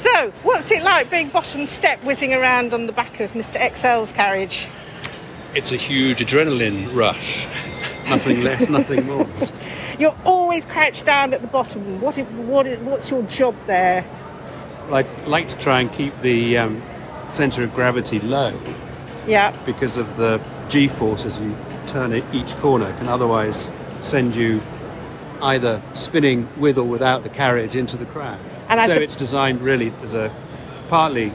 So, what's it like being bottom step whizzing around on the back of Mr. XL's carriage? It's a huge adrenaline rush. Nothing less, nothing more. You're always crouched down at the bottom. What's your job there? I like to try and keep the centre of gravity low. Yeah. Because of the G-force as you turn each corner can otherwise send you either spinning with or without the carriage into the crowd. And it's designed really as partly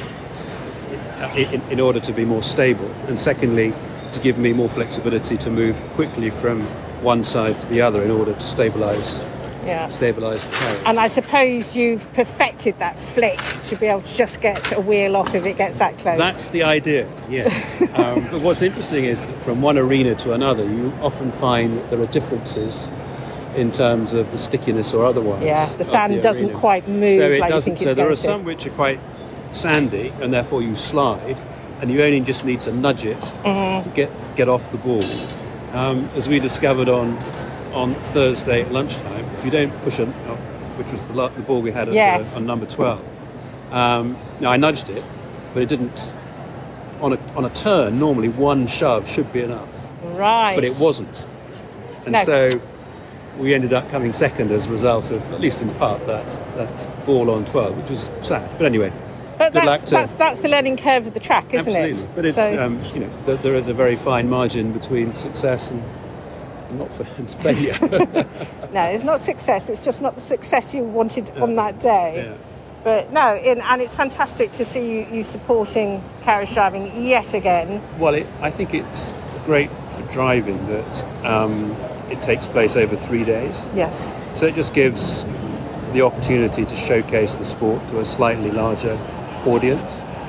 in order to be more stable, and secondly to give me more flexibility to move quickly from one side to the other in order to stabilise the carriage. And I suppose you've perfected that flick to be able to just get a wheel off if it gets that close. That's the idea, yes. But what's interesting is that from one arena to another, you often find that there are differences in terms of the stickiness or otherwise. Yeah, the sand doesn't quite move like you think it's going to. So there are some which are quite sandy, and therefore you slide, and you only just need to nudge it to get off the ball. As we discovered on Thursday at lunchtime, if you don't push it, which was the ball we had on number 12. Now I nudged it, but it didn't. On a turn, normally one shove should be enough. Right. But it wasn't, and so we ended up coming second as a result of, at least in part, that ball on 12, which was sad. But anyway, that's the learning curve of the track, isn't it? Absolutely. But it's there is a very fine margin between success and not failure. No, it's not success. It's just not the success you wanted on that day. Yeah. But no, and it's fantastic to see you supporting carriage driving yet again. Well, I think it's great for driving that it takes place over 3 days. Yes. So it just gives the opportunity to showcase the sport to a slightly larger audience.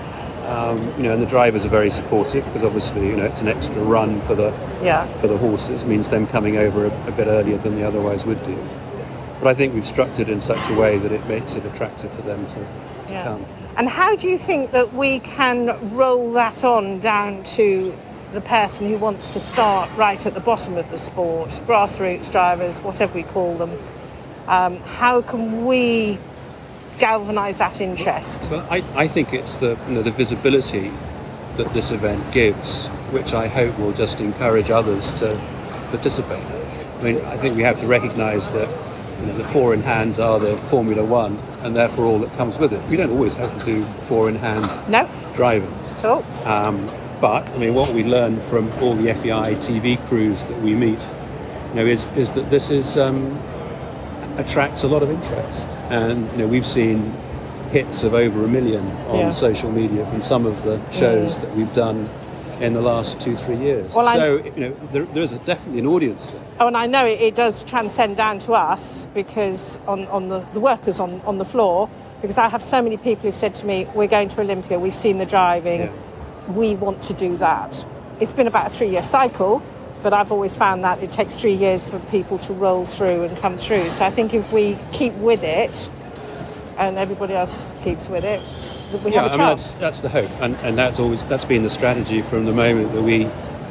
And the drivers are very supportive because obviously, it's an extra run for the horses, means them coming over a bit earlier than they otherwise would do. But I think we've structured in such a way that it makes it attractive for them to come. And how do you think that we can roll that on down to the person who wants to start right at the bottom of the sport, grassroots drivers, whatever we call them? How can we galvanise that interest? Well, I think it's the visibility that this event gives, which I hope will just encourage others to participate. I mean, I think we have to recognise that the four-in-hands are the Formula One, and therefore all that comes with it. We don't always have to do four-in-hand driving. At all. But what we learn from all the FEI TV crews that we meet, is that this is attracts a lot of interest, and we've seen hits of over 1 million on social media from some of the shows that we've done in the last 2-3 years. Well, there's definitely an audience there. Oh, and I know it does transcend down to us because on the workers on the floor, because I have so many people who've said to me, we're going to Olympia, we've seen the driving, we want to do that. It's been about a 3-year cycle, but I've always found that it takes 3 years for people to roll through and come through. So I think if we keep with it and everybody else keeps with it, we have a chance. That's the hope, and that's been the strategy from the moment that we,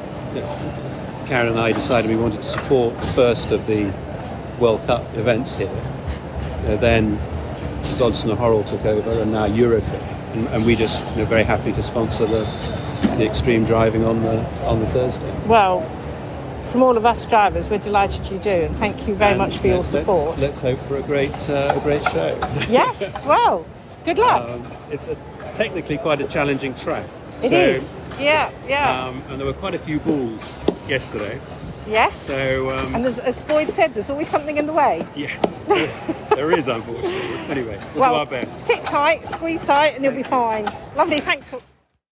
Karen and I, decided we wanted to support the first of the World Cup events here. Then Dodson and Horrell took over, and now Eurofit, and we just very happy to sponsor the extreme driving on the Thursday. Well, from all of us drivers, we're delighted you do, and thank you very much for your support. Let's hope for a great show. Yes, well, good luck. It's technically quite a challenging track. It is, yeah. And there were quite a few balls yesterday. Yes. So, and as Boyd said, there's always something in the way. Yes, there is, unfortunately. Anyway, we'll do our best. Sit tight, squeeze tight, and you'll be fine. Lovely, thanks.